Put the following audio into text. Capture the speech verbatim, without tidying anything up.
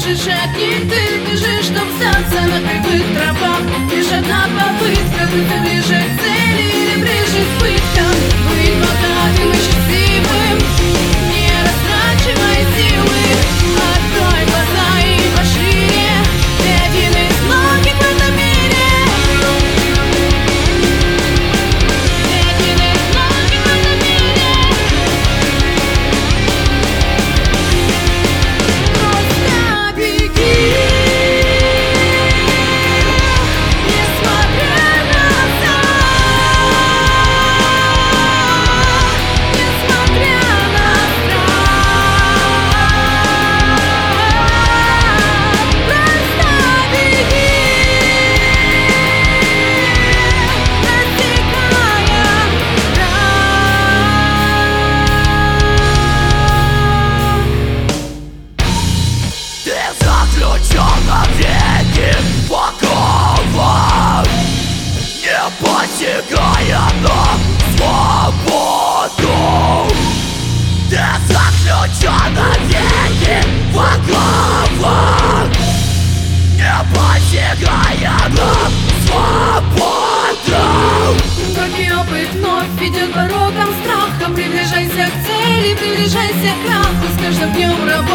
бежишь от них, ты бежишь, чтоб остаться на кривых тропах. Лишь одна попытка, будто ближе к цели или ближе к пыткам. Быть богатым и счастливым, не растрачивай силы. Открой глаза и пошире, ты один из многих в этом мире. Ты один из многих в этом мире. Просто беги, несмотря на страх, несмотря на страх. Просто беги, рассекая Ты заключена в веки покова, не посягая на свободу. Ты заключена в веки покова, не посягая на свободу. Горький опыт вновь ведет порогом страха. Приближайся к цели, приближайся к краху. С каждым днем работай.